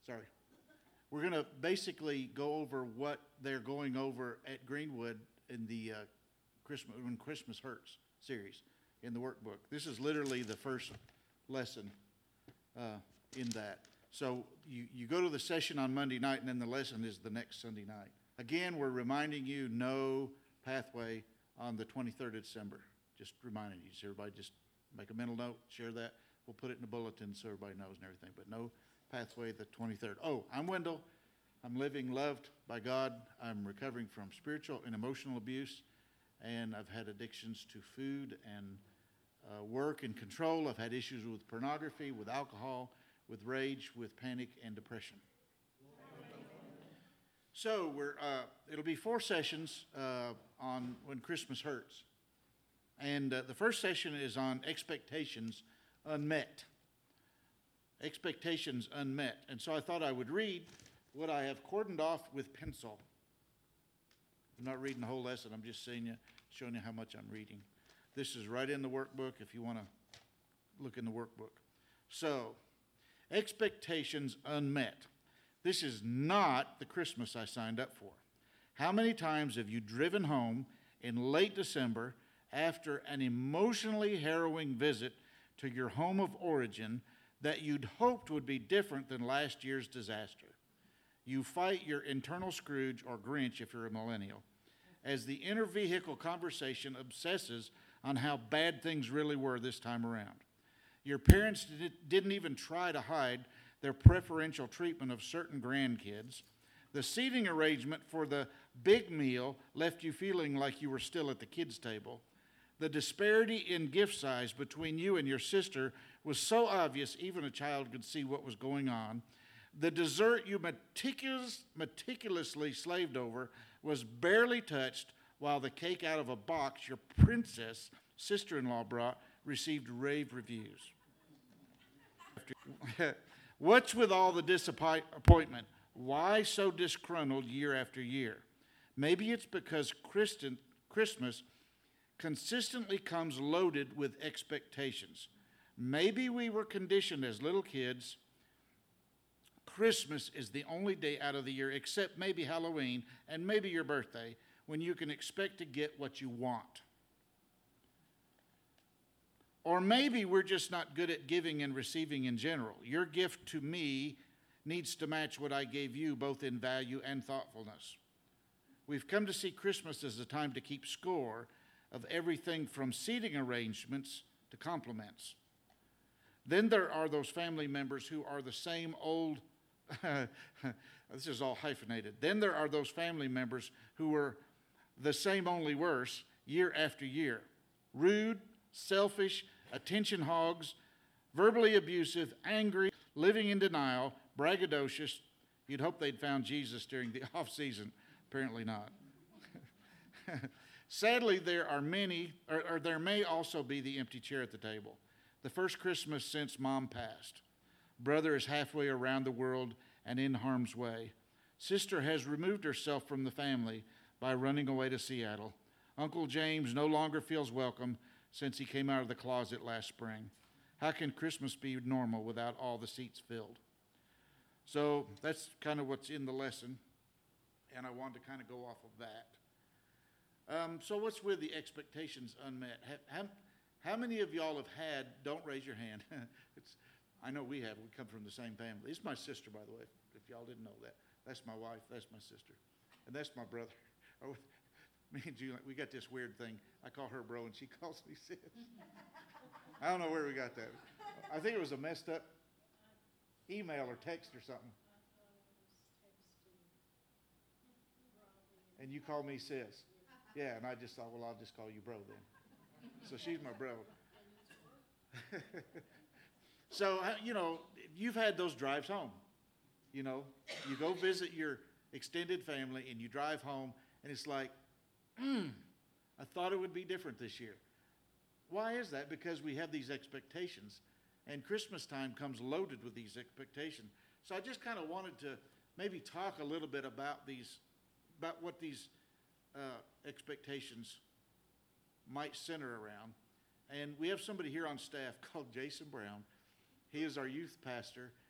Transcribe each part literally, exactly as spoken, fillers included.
Sorry. We're going to basically go over what they're going over at Greenwood in the uh, Christmas When Christmas Hurts series in the workbook. This is literally the first lesson uh, in that. So you, you go to the session on Monday night, and then the lesson is the next Sunday night. Again, we're reminding you, no pathway on the twenty-third of December. Just reminding you. So everybody just make a mental note, share that. We'll put it in the bulletin so everybody knows and everything. But no pathway the twenty-third. Oh, I'm Wendell. I'm living loved by God. I'm recovering from spiritual and emotional abuse, and I've had addictions to food and uh, work and control. I've had issues with pornography, with alcohol, with rage, with panic and depression. So we're uh, it'll be four sessions uh, on When Christmas Hurts, and uh, the first session is on expectations unmet. Expectations unmet, and so I thought I would read what I have cordoned off with pencil. I'm not reading the whole lesson. I'm just saying you, showing you how much I'm reading. This is right in the workbook if you want to look in the workbook. So, expectations unmet. This is not the Christmas I signed up for. How many times have you driven home in late December after an emotionally harrowing visit to your home of origin that you'd hoped would be different than last year's disaster? You fight your internal Scrooge or Grinch if you're a millennial, as the inter-vehicle conversation obsesses on how bad things really were this time around. Your parents didn't even try to hide their preferential treatment of certain grandkids. The seating arrangement for the big meal left you feeling like you were still at the kids' table. The disparity in gift size between you and your sister was so obvious even a child could see what was going on. The dessert you meticulous, meticulously slaved over was barely touched, while the cake out of a box your princess sister-in-law brought received rave reviews. What's with all the disappointment? Why so disgruntled year after year? Maybe it's because Christian, Christmas consistently comes loaded with expectations. Maybe we were conditioned as little kids. Christmas is the only day out of the year, except maybe Halloween and maybe your birthday, when you can expect to get what you want. Or maybe we're just not good at giving and receiving in general. Your gift to me needs to match what I gave you, both in value and thoughtfulness. We've come to see Christmas as a time to keep score of everything from seating arrangements to compliments. Then there are those family members who are the same old this is all hyphenated. Then there are those family members who were the same, only worse, year after year. Rude, selfish, attention hogs, verbally abusive, angry, living in denial, braggadocious. You'd hope they'd found Jesus during the off-season. Apparently not. Sadly, there are many, or, or there may also be the empty chair at the table. The first Christmas since Mom passed. Brother is halfway around the world and in harm's way. Sister has removed herself from the family by running away to Seattle. Uncle James no longer feels welcome since he came out of the closet last spring. How can Christmas be normal without all the seats filled? So that's kind of what's in the lesson, and I wanted to kind of go off of that. Um, so what's with the expectations unmet? How, how, how many of y'all have had, don't raise your hand, it's, I know we have, we come from the same family. This is my sister, by the way, if y'all didn't know that. That's my wife, that's my sister, and that's my brother. Oh, me and Julie, we got this weird thing. I call her bro, and she calls me sis. I don't know where we got that. I think it was a messed up email or text or something. And you call me sis. Yeah, and I just thought, well, I'll just call you bro then. So she's my bro. So, you know, you've had those drives home. You know, you go visit your extended family and you drive home, and it's like, hmm, I thought it would be different this year. Why is that? Because we have these expectations, and Christmas time comes loaded with these expectations. So I just kind of wanted to maybe talk a little bit about these, about what these uh, expectations might center around. And we have somebody here on staff called Jason Brown. He is our youth pastor,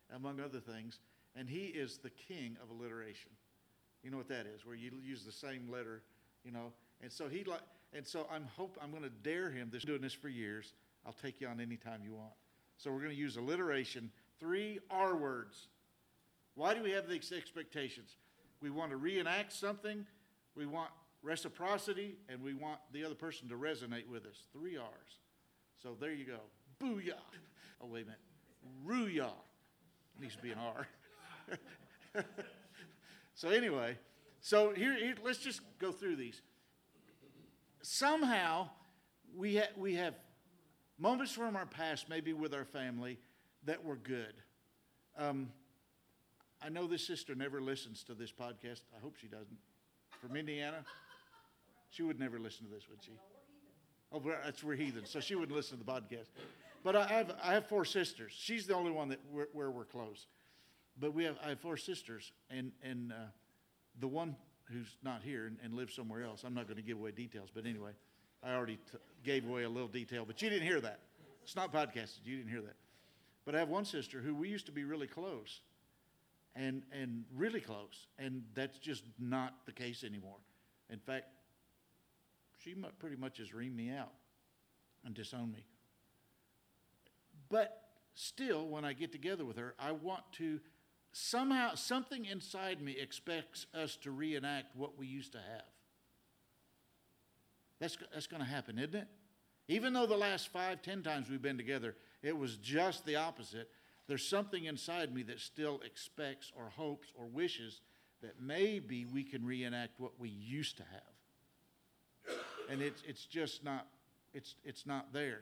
among other things, and he is the king of alliteration. You know what that is, where you use the same letter, you know. And so he like, and so I'm hope I'm going to dare him. This doing this for years. I'll take you on any time you want. So we're going to use alliteration, three R words. Why do we have these expectations? We want to reenact something, we want reciprocity, and we want the other person to resonate with us. Three R's. So there you go. Booyah. Oh, wait a minute. Rooyah. Needs to be an R. So anyway, so here, here, let's just go through these. Somehow, we, ha- we have moments from our past, maybe with our family, that were good. Um, I know this sister never listens to this podcast. I hope she doesn't. From Indiana? She would never listen to this, would she? Oh, we're, that's we're heathens, so she wouldn't listen to the podcast. But I have I have four sisters. She's the only one that we're, where we're close. But we have I have four sisters, and and uh, the one who's not here and, and lives somewhere else. I'm not going to give away details, but anyway, I already t- gave away a little detail. But you didn't hear that. It's not podcasted. You didn't hear that. But I have one sister who we used to be really close, and and really close, and that's just not the case anymore. In fact, she pretty much has reamed me out and disowned me. But still, when I get together with her, I want to, somehow, something inside me expects us to reenact what we used to have. That's, that's going to happen, isn't it? Even though the last five, ten times we've been together, it was just the opposite, there's something inside me that still expects or hopes or wishes that maybe we can reenact what we used to have. And it's, it's just not, it's, it's not there.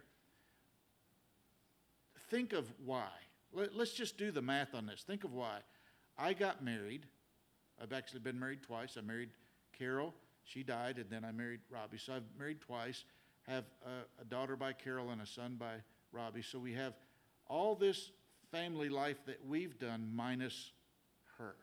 Think of why. Let, let's just do the math on this. Think of why. I got married. I've actually been married twice. I married Carol. She died, and then I married Robbie. So I've married twice. Have a, a daughter by Carol and a son by Robbie. So we have all this family life that we've done minus her.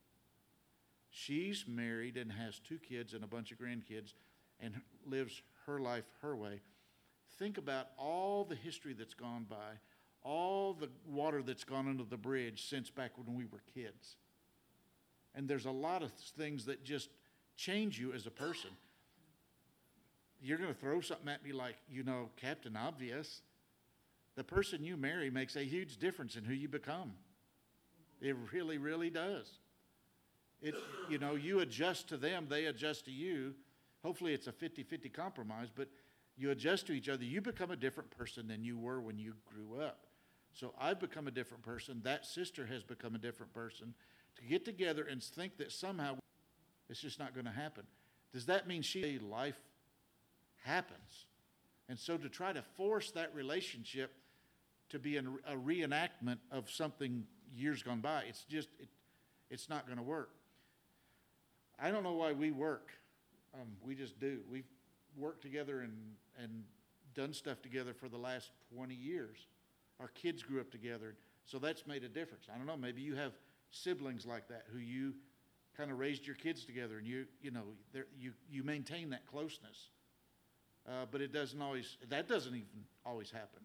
She's married and has two kids and a bunch of grandkids and lives her life her way. Think about all the history that's gone by, all the water that's gone under the bridge since back when we were kids. And there's a lot of things that just change you as a person. You're going to throw something at me like, you know, Captain Obvious. The person you marry makes a huge difference in who you become. It really, really does. It, you know, you adjust to them, they adjust to you. Hopefully it's a fifty-fifty compromise, but you adjust to each other. You become a different person than you were when you grew up. So I've become a different person. That sister has become a different person. To get together and think that somehow it's just not going to happen. Does that mean she life happens? And so to try to force that relationship to be an, a reenactment of something years gone by, it's just, it, it's not going to work. I don't know why we work. Um, we just do. We've worked together and, and done stuff together for the last twenty years. Our kids grew up together, so that's made a difference. I don't know, maybe you have siblings like that who you kind of raised your kids together, and you you know you you maintain that closeness. Uh, but it doesn't always, that doesn't even always happen.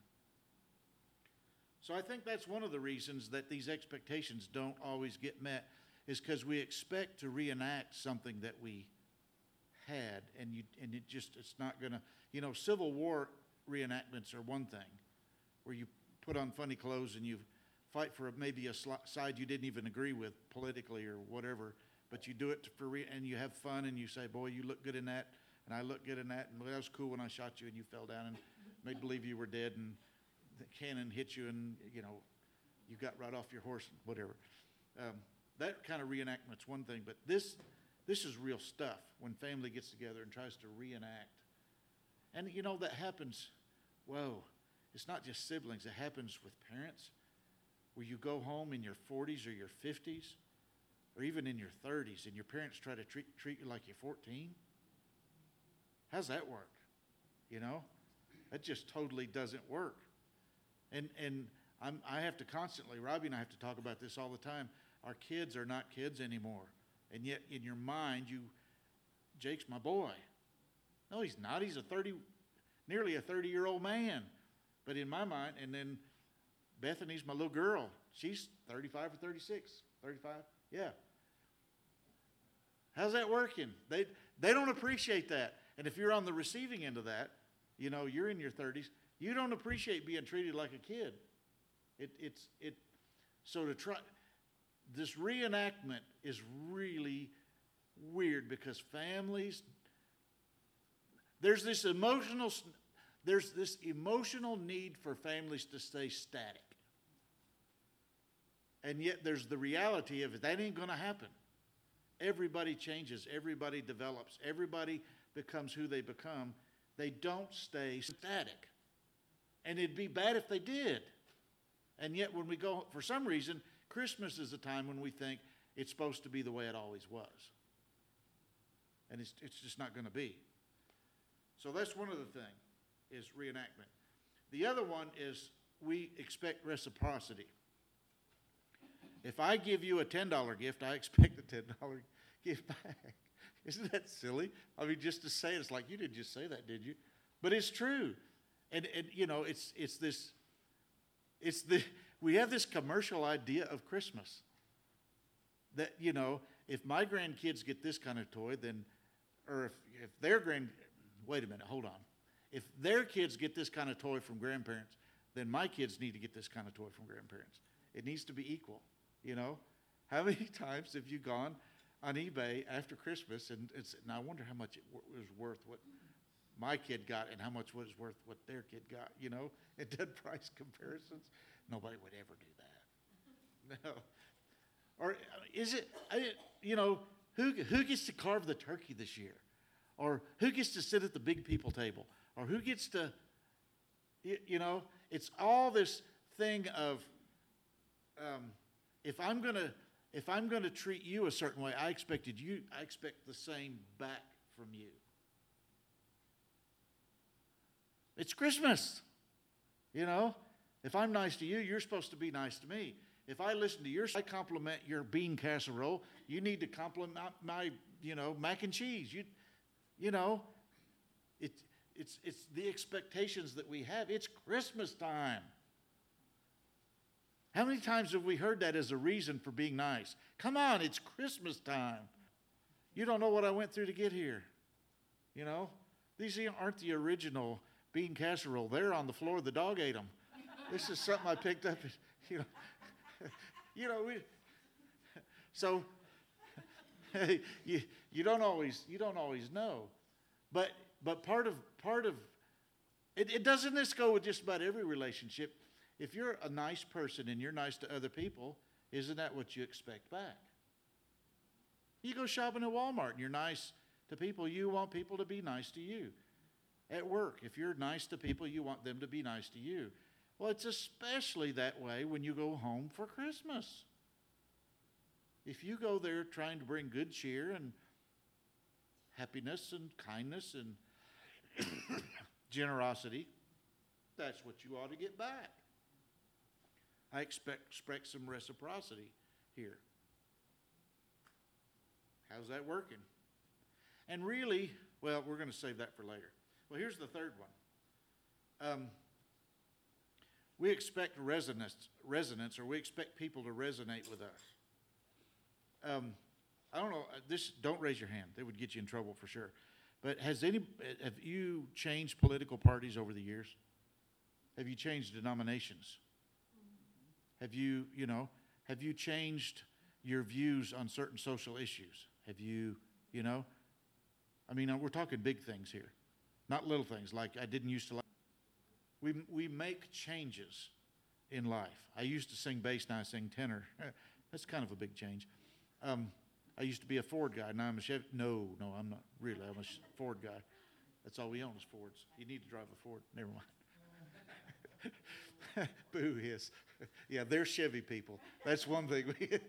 So I think that's one of the reasons that these expectations don't always get met, is because we expect to reenact something that we had, and you and it just it's not gonna. You know, Civil War reenactments are one thing, where you put on funny clothes and you fight for maybe a side you didn't even agree with politically or whatever, but you do it for re- and you have fun and you say, boy, you look good in that, and I look good in that, and that was cool when I shot you and you fell down and made believe you were dead, and the cannon hit you and, you know, you got right off your horse and whatever. Um, that kind of reenactment's one thing, but this this is real stuff when family gets together and tries to reenact. And, you know, that happens, whoa, it's not just siblings. It happens with parents, where you go home in your forties or your fifties, or even in your thirties, and your parents try to treat, treat you like you're fourteen. How's that work? You know, that just totally doesn't work. And and I'm, I have to constantly, Robbie and I have to talk about this all the time. Our kids are not kids anymore. And yet in your mind, you, Jake's my boy. No, he's not. He's a thirty, nearly a thirty-year-old man. But in my mind, and then Bethany's my little girl. she's thirty-five or thirty-six, thirty-five, yeah. How's that working? They, they don't appreciate that. And if you're on the receiving end of that, you know, you're in your thirties, you don't appreciate being treated like a kid. It, it's, it, so to try, this reenactment is really weird because families, there's this emotional, there's this emotional need for families to stay static. And yet there's the reality of it. That ain't going to happen. Everybody changes. Everybody develops. Everybody becomes who they become. They don't stay static. And it'd be bad if they did. And yet when we go, for some reason, Christmas is a time when we think it's supposed to be the way it always was. And it's, it's just not going to be. So that's one of the things, is reenactment. The other one is we expect reciprocity. If I give you a ten dollar gift, I expect a ten dollar gift back. Isn't that silly? I mean, just to say it, it's like, you didn't just say that, did you? But it's true. And, and you know, it's it's this, it's the, we have this commercial idea of Christmas. That, you know, if my grandkids get this kind of toy, then, or if, if their grand, wait a minute, hold on. If their kids get this kind of toy from grandparents, then my kids need to get this kind of toy from grandparents. It needs to be equal. You know, how many times have you gone on eBay after Christmas and it's, and I wonder how much it w- was worth what my kid got and how much was worth what their kid got, you know, and done price comparisons? Nobody would ever do that. No. Or is it, I, you know, who, who gets to carve the turkey this year? Or who gets to sit at the big people table? Or who gets to, you, you know, it's all this thing of, um, If I'm gonna, if I'm gonna treat you a certain way, I expected you. I expect the same back from you. It's Christmas, you know. If I'm nice to you, you're supposed to be nice to me. If I listen to your, I compliment your bean casserole. You need to compliment my, you know, mac and cheese. You, you know, it, it's it's the expectations that we have. It's Christmas time. How many times have we heard that as a reason for being nice? Come on, it's Christmas time. You don't know what I went through to get here. You know, these aren't the original bean casserole. They're on the floor. The dog ate them. This is something I picked up. You know, you know. We, so you you don't always you don't always know, but but part of part of it, it doesn't this go with just about every relationship. If you're a nice person and you're nice to other people, isn't that what you expect back? You go shopping at Walmart and you're nice to people, you want people to be nice to you. At work, if you're nice to people, you want them to be nice to you. Well, it's especially that way when you go home for Christmas. If you go there trying to bring good cheer and happiness and kindness and generosity, that's what you ought to get back. I expect, expect some reciprocity here. How's that working? And really, well, we're going to save that for later. Well, here's the third one. Um, we expect resonance, resonance, or we expect people to resonate with us. Um, I don't know. This don't raise your hand. They would get you in trouble for sure. But has any have you changed political parties over the years? Have you changed denominations? Have you, you know, have you changed your views on certain social issues? Have you, you know, I mean, we're talking big things here, not little things like I didn't used to like. We, we make changes in life. I used to sing bass, now I sing tenor. That's kind of a big change. Um, I used to be a Ford guy, now I'm a Chevy. No, no, I'm not really. I'm a Ford guy. That's all we own is Fords. You need to drive a Ford. Never mind. Boo hiss. Yeah, they're Chevy people. That's one thing.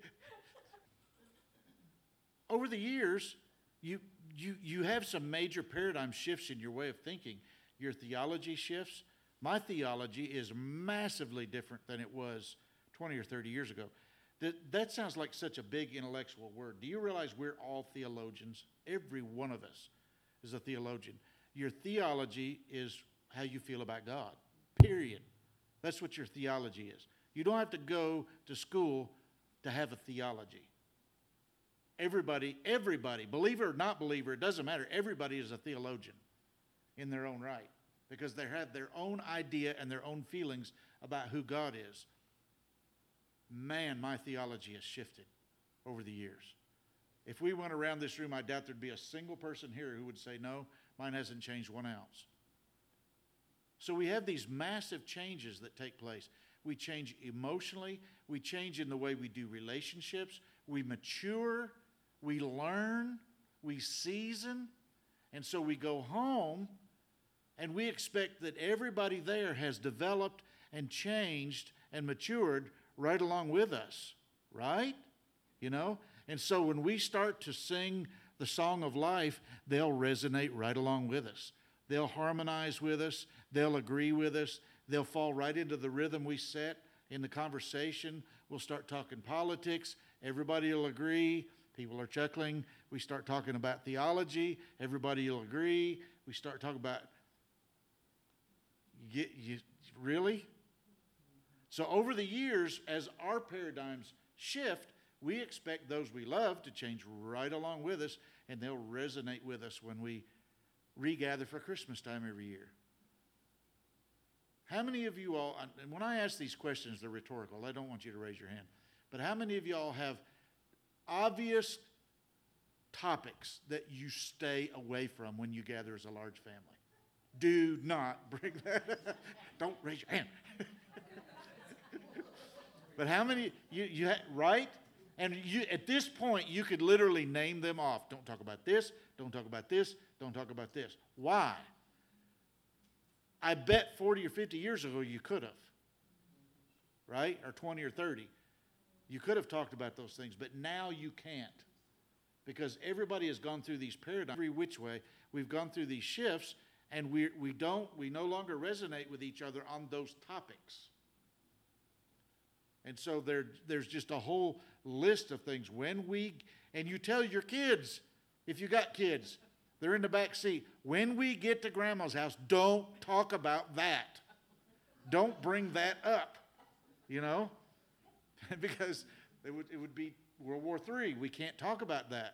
Over the years, you, you, you have some major paradigm shifts in your way of thinking. Your theology shifts. My theology is massively different than it was twenty or thirty years ago. That, that sounds like such a big intellectual word. Do you realize we're all theologians? Every one of us is a theologian. Your theology is how you feel about God, period. That's what your theology is. You don't have to go to school to have a theology. Everybody, everybody, believer or not believer, it doesn't matter. Everybody is a theologian in their own right because they have their own idea and their own feelings about who God is. Man, my theology has shifted over the years. If we went around this room, I doubt there'd be a single person here who would say, no, mine hasn't changed one ounce. So we have these massive changes that take place. We change emotionally. We change in the way we do relationships. We mature. We learn. We season. And so we go home and we expect that everybody there has developed and changed and matured right along with us, right? You know? And so when we start to sing the song of life, they'll resonate right along with us. They'll harmonize with us. They'll agree with us. They'll fall right into the rhythm we set in the conversation. We'll start talking politics. Everybody will agree. People are chuckling. We start talking about theology. Everybody will agree. We start talking about, you, you, really? So over the years, as our paradigms shift, we expect those we love to change right along with us, and they'll resonate with us when we regather for Christmas time every year. How many of you all, and when I ask these questions, they're rhetorical. I don't want you to raise your hand. But how many of you all have obvious topics that you stay away from when you gather as a large family? Do not bring that. Don't raise your hand. But how many, you, you ha, right? And you, at this point, you could literally name them off. Don't talk about this. Don't talk about this. Don't talk about this. Why? I bet forty or fifty years ago you could have. Right? Or twenty or thirty. You could have talked about those things, but now you can't. Because everybody has gone through these paradigms. Every which way, we've gone through these shifts, and we, we don't, we no longer resonate with each other on those topics. And so there, there's just a whole list of things. When we, and you tell your kids, if you got kids, they're in the back seat, when we get to grandma's house, don't talk about that. Don't bring that up, you know, because it would, it would be World War Three. We can't talk about that.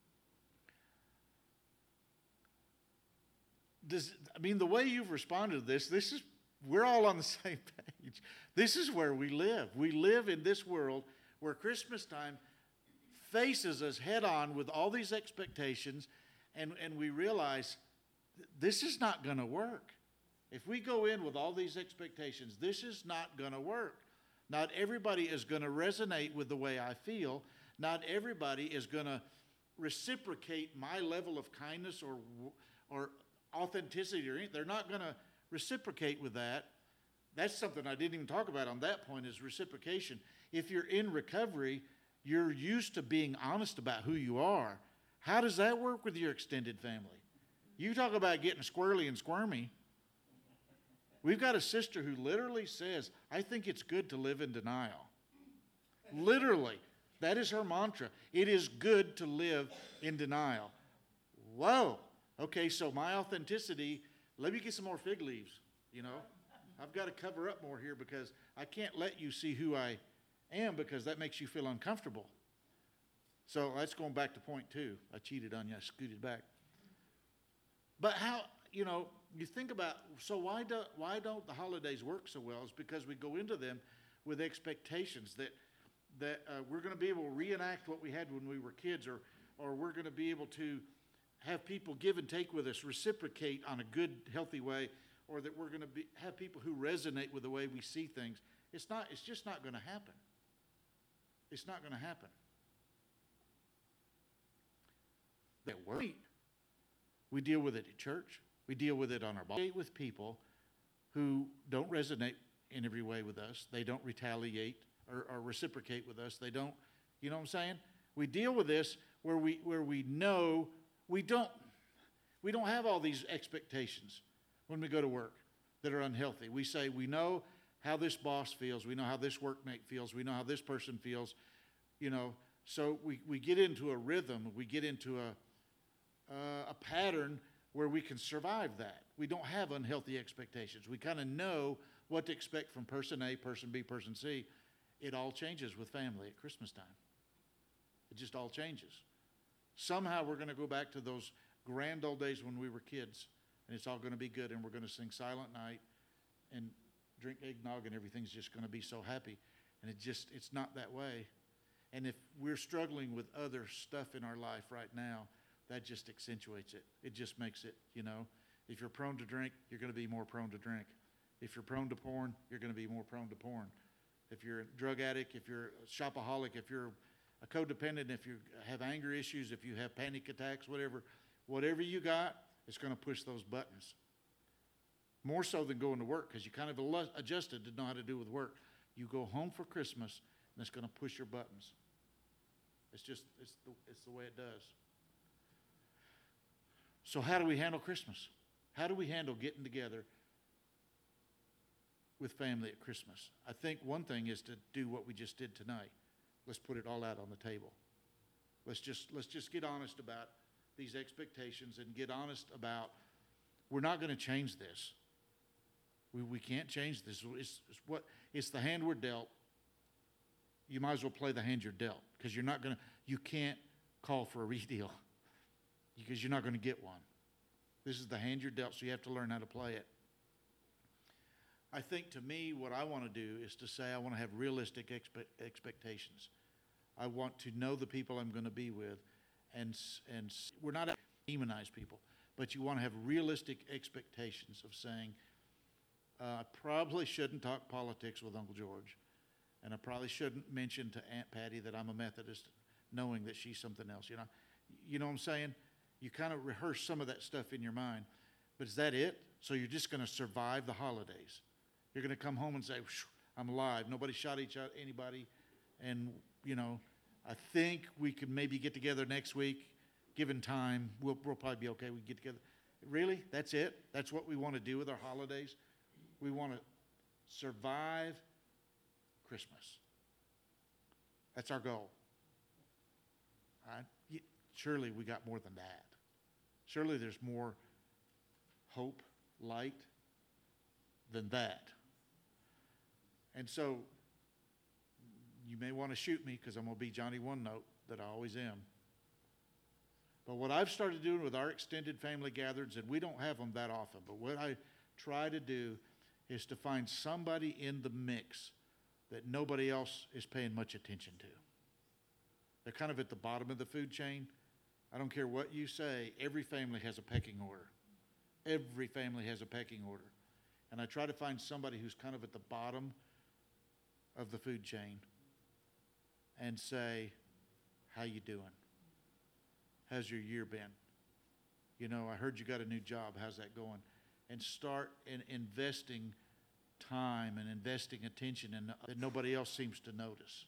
Does, I mean, the way you've responded to this, this is, we're all on the same page. This is where we live. We live in this world where Christmas time faces us head on with all these expectations, and, and we realize this is not going to work. If we go in with all these expectations, this is not going to work. Not everybody is going to resonate with the way I feel. Not everybody is going to reciprocate my level of kindness or, or authenticity or anything. They're not going to reciprocate with that. That's something I didn't even talk about on that point, is reciprocation. If you're in recovery, you're used to being honest about who you are. How does that work with your extended family? You talk about getting squirrely and squirmy. We've got a sister who literally says, I think it's good to live in denial. Literally. That is her mantra. It is good to live in denial. Whoa. Okay, so my authenticity, let me get some more fig leaves, you know. I've got to cover up more here because I can't let you see who I am because that makes you feel uncomfortable. So that's going back to point two. I cheated on you. I scooted back. But how, you know, you think about, so why, do, why don't the holidays work so well? It's because we go into them with expectations that, that uh, we're going to be able to reenact what we had when we were kids, or, or we're going to be able to have people give and take with us, reciprocate on a good, healthy way, or that we're going to be, have people who resonate with the way we see things. It's not. It's just not going to happen. It's not going to happen. That work. We deal with it at church. We deal with it on our body with people who don't resonate in every way with us. They don't retaliate or, or reciprocate with us. They don't, you know what I'm saying? We deal with this where we where we know we don't we don't have all these expectations when we go to work that are unhealthy. We say we know how this boss feels. We know how this workmate feels. We know how this person feels. You know, so we, we get into a rhythm. We get into a, uh, a pattern where we can survive that. We don't have unhealthy expectations. We kind of know what to expect from person A, person B, person C. It all changes with family at Christmas time. It just all changes. Somehow we're going to go back to those grand old days when we were kids, and it's all going to be good, and we're going to sing Silent Night and drink eggnog, and everything's just going to be so happy. And it just, it's not that way. And if we're struggling with other stuff in our life right now, that just accentuates it. It just makes it, you know, if you're prone to drink, you're going to be more prone to drink. If you're prone to porn, you're going to be more prone to porn. If you're a drug addict, if you're a shopaholic, if you're a codependent, if you have anger issues, if you have panic attacks, whatever, whatever you got, it's going to push those buttons. More so than going to work, because you kind of adjusted to know how to do with work. You go home for Christmas, and it's going to push your buttons. It's just, it's the, it's the way it does. So how do we handle Christmas? How do we handle getting together with family at Christmas? I think one thing is to do what we just did tonight. Let's put it all out on the table. Let's just, let's just get honest about these expectations and get honest about we're not going to change this. We, we can't change this. It's, it's, what, it's the hand we're dealt. You might as well play the hand you're dealt, because you're not going to, you can't call for a redeal because you're not going to get one. This is the hand you're dealt, so you have to learn how to play it. I think to me, what I want to do is to say I want to have realistic expe- expectations. I want to know the people I'm going to be with, and and we're not out to demonize people, but you want to have realistic expectations of saying, uh, I probably shouldn't talk politics with Uncle George, and I probably shouldn't mention to Aunt Patty that I'm a Methodist, knowing that she's something else. You know, you know what I'm saying? You kind of rehearse some of that stuff in your mind, but is that it? So you're just going to survive the holidays. You're going to come home and say, I'm alive. Nobody shot each other, anybody. And, you know, I think we could maybe get together next week. Given time, we'll, we'll probably be okay. We get together. Really? That's it? That's what we want to do with our holidays? We want to survive Christmas. That's our goal. All right? Surely we got more than that. Surely there's more hope, light than that. And so you may want to shoot me because I'm going to be Johnny One Note that I always am. But what I've started doing with our extended family gatherings, and we don't have them that often, but what I try to do is to find somebody in the mix that nobody else is paying much attention to. They're kind of at the bottom of the food chain. I don't care what you say, every family has a pecking order. Every family has a pecking order. And I try to find somebody who's kind of at the bottom of the food chain and say, how you doing? How's your year been? You know, I heard you got a new job. How's that going? And start in investing time and investing attention in, that nobody else seems to notice.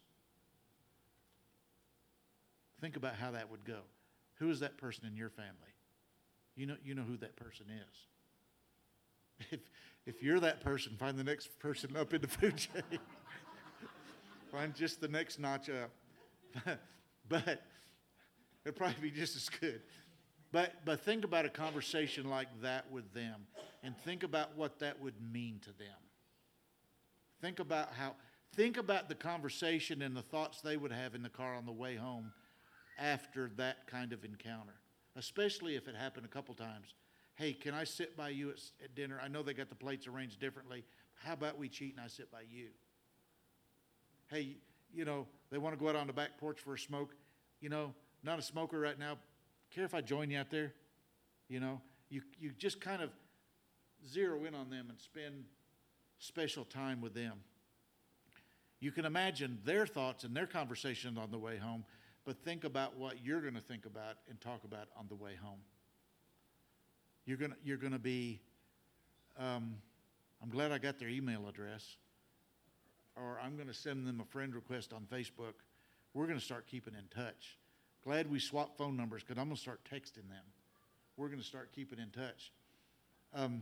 Think about how that would go. Who is that person in your family? You know, you know who that person is. If, if you're that person, find the next person up in the food chain. Find just the next notch up. But it'll probably be just as good. But, but think about a conversation like that with them, and think about what that would mean to them. Think about how, think about the conversation and the thoughts they would have in the car on the way home after that kind of encounter, especially if it happened a couple times. Hey, can I sit by you at, at dinner? I know they got the plates arranged differently. How about we cheat and I sit by you? Hey, you know, they want to go out on the back porch for a smoke. You know, not a smoker right now. Care if I join you out there? You know, you, you just kind of zero in on them and spend special time with them. You can imagine their thoughts and their conversations on the way home, but think about what you're going to think about and talk about on the way home. You're going to, you're going to be, um, I'm glad I got their email address, or I'm going to send them a friend request on Facebook. We're going to start keeping in touch. Glad we swapped phone numbers because I'm going to start texting them. We're going to start keeping in touch. Um,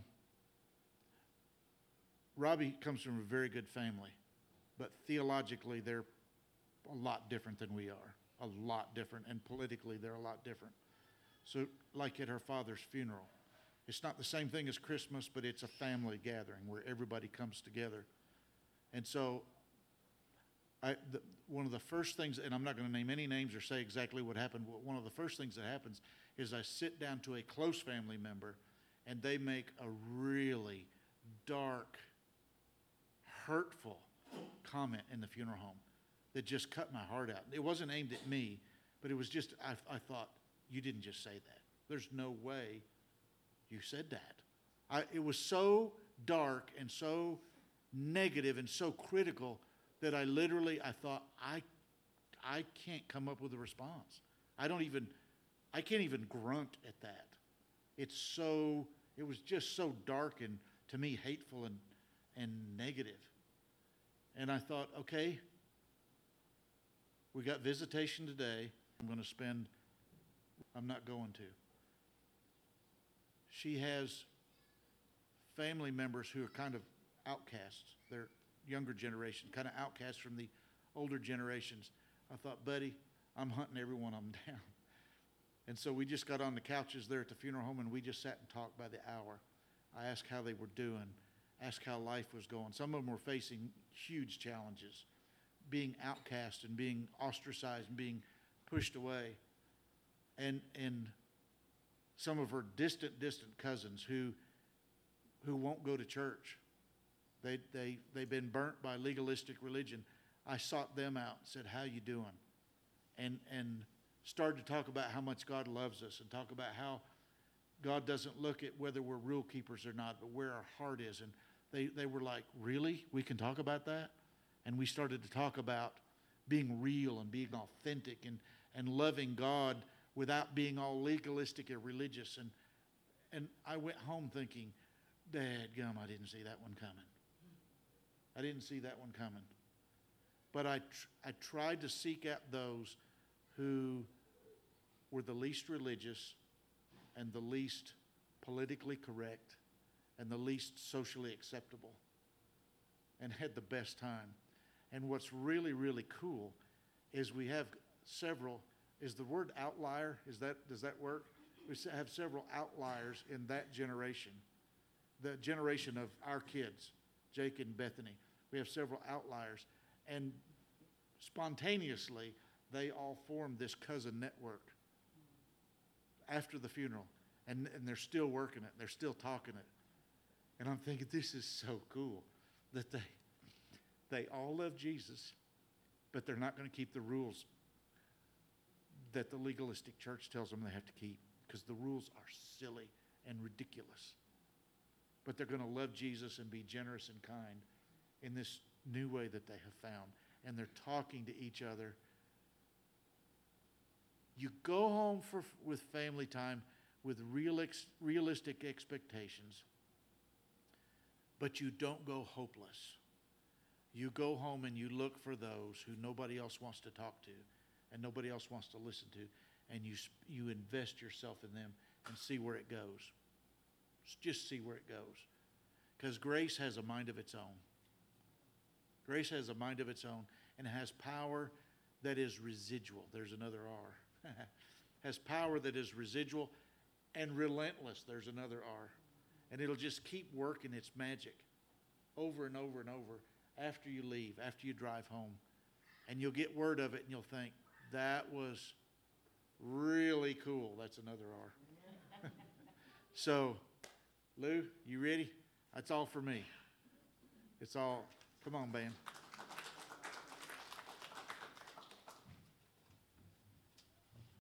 Robbie comes from a very good family, but theologically they're a lot different than we are. A lot different, and politically they're a lot different. So like at her father's funeral, It's not the same thing as Christmas, but it's a family gathering where everybody comes together. And so I, the, one of the first things, and I'm not going to name any names or say exactly what happened, but one of the first things that happens is I sit down to a close family member, and they make a really dark, hurtful comment in the funeral home that just cut my heart out. It wasn't aimed at me, but it was just, I, I thought, you didn't just say that. There's no way you said that. I, it was so dark and so negative and so critical that I literally, I thought, I, I can't come up with a response. I don't even, I can't even grunt at that. It's so, it was just so dark and, to me, hateful and, and negative. And I thought, okay, we got visitation today. I'm going to spend, I'm not going to. She has family members who are kind of outcasts. They're younger generation, kind of outcasts from the older generations. I thought, buddy, I'm hunting every one of them down. And so we just got on the couches there at the funeral home, and we just sat and talked by the hour. I asked how they were doing, asked how life was going. Some of them were facing huge challenges, being outcast and being ostracized and being pushed away. And and some of her distant, distant cousins who who won't go to church. They, they, they've been burnt by legalistic religion. I sought them out and said, how you doing? And, and started to talk about how much God loves us and talk about how God doesn't look at whether we're rule keepers or not, but where our heart is. And they, they were like, really? We can talk about that? And we started to talk about being real and being authentic and, and loving God without being all legalistic or religious. And, and I went home thinking, dadgum, I didn't see that one coming. I didn't see that one coming. But I, tr- I tried to seek out those who were the least religious and the least politically correct and the least socially acceptable, and had the best time. And what's really, really cool is we have several, is the word outlier, is that, does that work? We have several outliers in that generation, the generation of our kids, Jake and Bethany. We have several outliers. And spontaneously, they all formed this cousin network after the funeral. And, and they're still working it. They're still talking it. And I'm thinking, this is so cool that they, they all love Jesus, but they're not going to keep the rules that the legalistic church tells them they have to keep, because the rules are silly and ridiculous. But they're going to love Jesus and be generous and kind in this new way that they have found. And they're talking to each other. You go home for, with family time with real ex, realistic expectations, but you don't go hopeless. You go home and you look for those who nobody else wants to talk to and nobody else wants to listen to, and you, you invest yourself in them and see where it goes. Just see where it goes. Because grace has a mind of its own. Grace has a mind of its own, and has power that is residual. There's another R. Has power that is residual and relentless. There's another R. And it'll just keep working its magic over and over and over after you leave, after you drive home. And you'll get word of it, and you'll think, that was really cool. That's another R. So, Lou, you ready? That's all for me. It's all, come on, band.